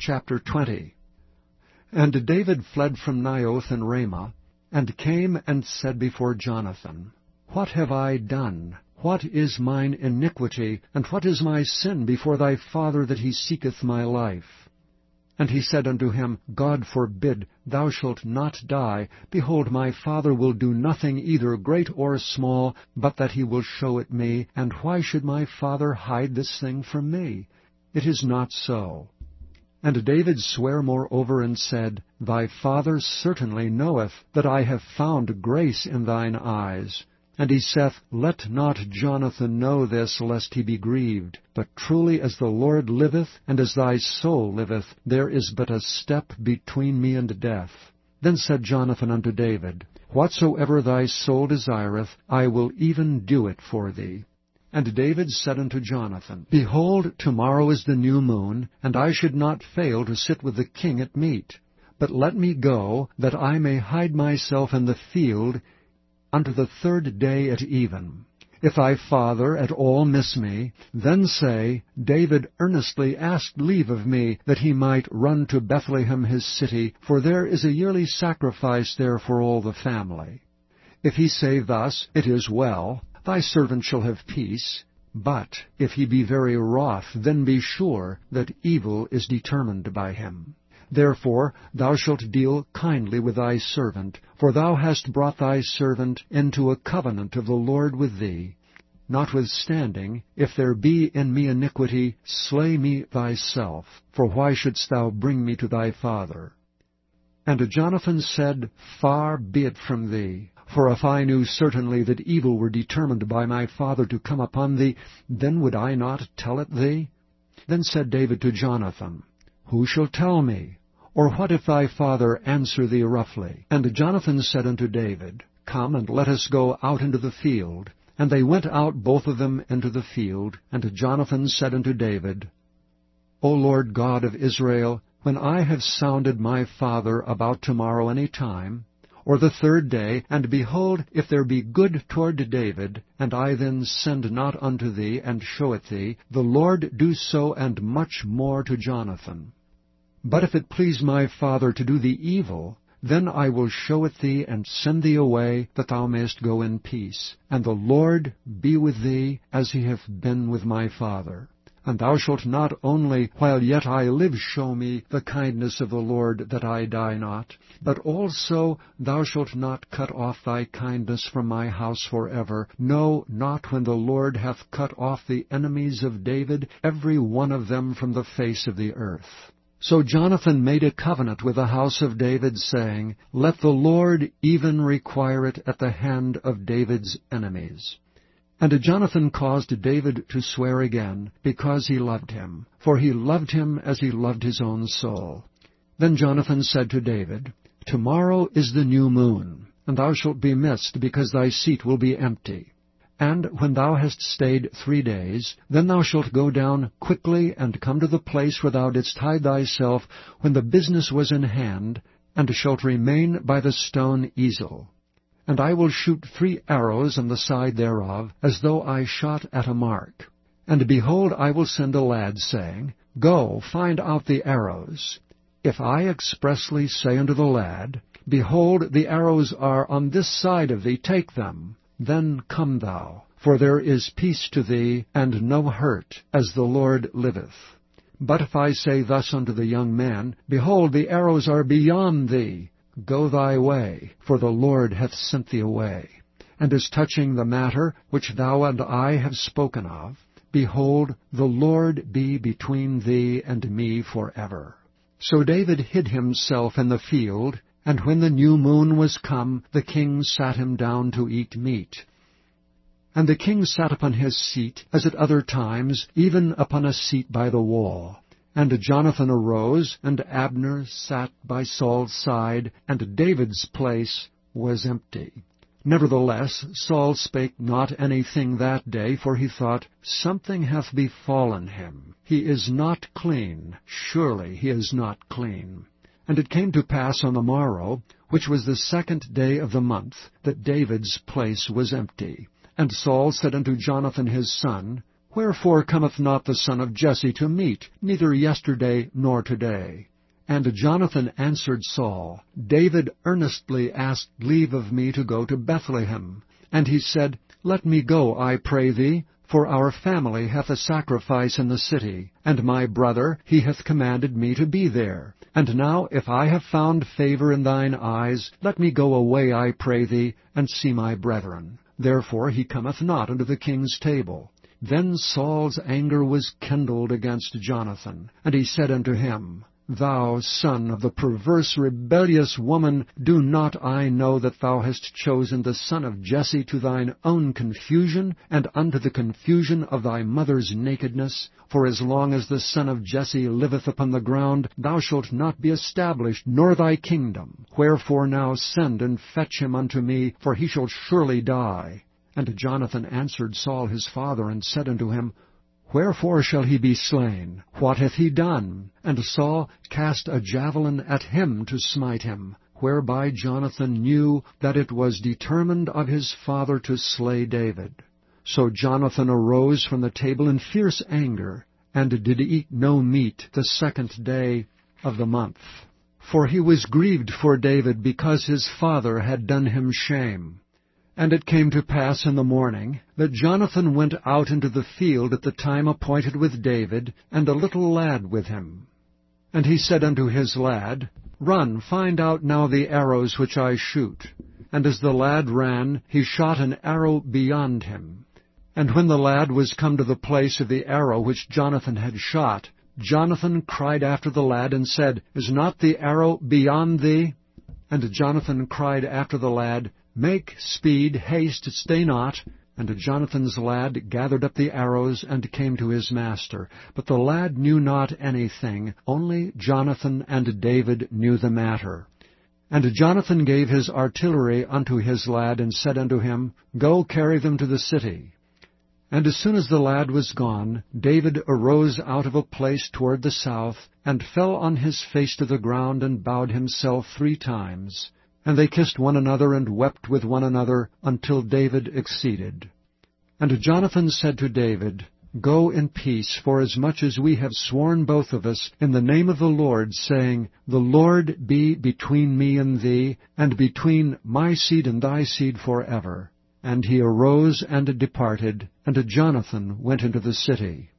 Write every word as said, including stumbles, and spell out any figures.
Chapter twenty. And David fled from Naioth and Ramah, and came and said before Jonathan, What have I done? What is mine iniquity, and what is my sin before thy father, that he seeketh my life? And he said unto him, God forbid, thou shalt not die. Behold, my father will do nothing either great or small, but that he will show it me. And why should my father hide this thing from me? It is not so. And David sware moreover, and said, Thy father certainly knoweth that I have found grace in thine eyes. And he saith, Let not Jonathan know this, lest he be grieved. But truly as the Lord liveth, and as thy soul liveth, there is but a step between me and death. Then said Jonathan unto David, Whatsoever thy soul desireth, I will even do it for thee. And David said unto Jonathan, Behold, tomorrow is the new moon, and I should not fail to sit with the king at meat. But let me go, that I may hide myself in the field unto the third day at even. If thy father at all miss me, then say, David earnestly asked leave of me, that he might run to Bethlehem his city, for there is a yearly sacrifice there for all the family. If he say thus, It is well, thy servant shall have peace. But if he be very wroth, then be sure that evil is determined by him. Therefore thou shalt deal kindly with thy servant, for thou hast brought thy servant into a covenant of the Lord with thee. Notwithstanding, if there be in me iniquity, slay me thyself, for why shouldst thou bring me to thy father? And Jonathan said, Far be it from thee. For if I knew certainly that evil were determined by my father to come upon thee, then would I not tell it thee? Then said David to Jonathan, Who shall tell me? Or what if thy father answer thee roughly? And Jonathan said unto David, Come, and let us go out into the field. And they went out both of them into the field. And Jonathan said unto David, O Lord God of Israel, when I have sounded my father about tomorrow any time, or the third day, and behold, if there be good toward David, and I then send not unto thee, and show it thee, the Lord do so and much more to Jonathan. But if it please my father to do thee evil, then I will show it thee, and send thee away, that thou mayest go in peace. And the Lord be with thee, as he hath been with my father. And thou shalt not only, while yet I live, show me the kindness of the Lord, that I die not, but also thou shalt not cut off thy kindness from my house forever, no, not when the Lord hath cut off the enemies of David, every one of them from the face of the earth. So Jonathan made a covenant with the house of David, saying, Let the Lord even require it at the hand of David's enemies. And Jonathan caused David to swear again, because he loved him, for he loved him as he loved his own soul. Then Jonathan said to David, Tomorrow is the new moon, and thou shalt be missed, because thy seat will be empty. And when thou hast stayed three days, then thou shalt go down quickly, and come to the place where thou didst hide thyself when the business was in hand, and shalt remain by the stone Ezel. And I will shoot three arrows on the side thereof, as though I shot at a mark. And behold, I will send a lad, saying, Go, find out the arrows. If I expressly say unto the lad, Behold, the arrows are on this side of thee, take them, then come thou, for there is peace to thee, and no hurt, as the Lord liveth. But if I say thus unto the young man, Behold, the arrows are beyond thee, go thy way, for the Lord hath sent thee away. And as touching the matter which thou and I have spoken of, behold, the Lord be between thee and me forever. So David hid himself in the field, and when the new moon was come, the king sat him down to eat meat. And the king sat upon his seat, as at other times, even upon a seat by the wall. And Jonathan arose, and Abner sat by Saul's side, and David's place was empty. Nevertheless Saul spake not anything that day, for he thought, Something hath befallen him. He is not clean. Surely he is not clean. And it came to pass on the morrow, which was the second day of the month, that David's place was empty. And Saul said unto Jonathan his son, Wherefore cometh not the son of Jesse to meat, neither yesterday nor today? And Jonathan answered Saul, David earnestly asked leave of me to go to Bethlehem. And he said, Let me go, I pray thee, for our family hath a sacrifice in the city, and my brother, he hath commanded me to be there. And now, if I have found favor in thine eyes, let me go away, I pray thee, and see my brethren. Therefore he cometh not unto the king's table. Then Saul's anger was kindled against Jonathan, and he said unto him, Thou son of the perverse rebellious woman, do not I know that thou hast chosen the son of Jesse to thine own confusion, and unto the confusion of thy mother's nakedness? For as long as the son of Jesse liveth upon the ground, thou shalt not be established, nor thy kingdom. Wherefore now send and fetch him unto me, for he shall surely die. And Jonathan answered Saul his father, and said unto him, Wherefore shall he be slain? What hath he done? And Saul cast a javelin at him to smite him, whereby Jonathan knew that it was determined of his father to slay David. So Jonathan arose from the table in fierce anger, and did eat no meat the second day of the month. For he was grieved for David, because his father had done him shame. And it came to pass in the morning that Jonathan went out into the field at the time appointed with David, and a little lad with him. And he said unto his lad, Run, find out now the arrows which I shoot. And as the lad ran, he shot an arrow beyond him. And when the lad was come to the place of the arrow which Jonathan had shot, Jonathan cried after the lad, and said, Is not the arrow beyond thee? And Jonathan cried after the lad, Make speed, haste, stay not. And Jonathan's lad gathered up the arrows, and came to his master. But the lad knew not anything, only Jonathan and David knew the matter. And Jonathan gave his artillery unto his lad, and said unto him, Go carry them to the city. And as soon as the lad was gone, David arose out of a place toward the south, and fell on his face to the ground, and bowed himself three times. And they kissed one another, and wept with one another, until David exceeded. And Jonathan said to David, Go in peace, forasmuch as we have sworn both of us in the name of the Lord, saying, The Lord be between me and thee, and between my seed and thy seed forever. And he arose and departed, and Jonathan went into the city.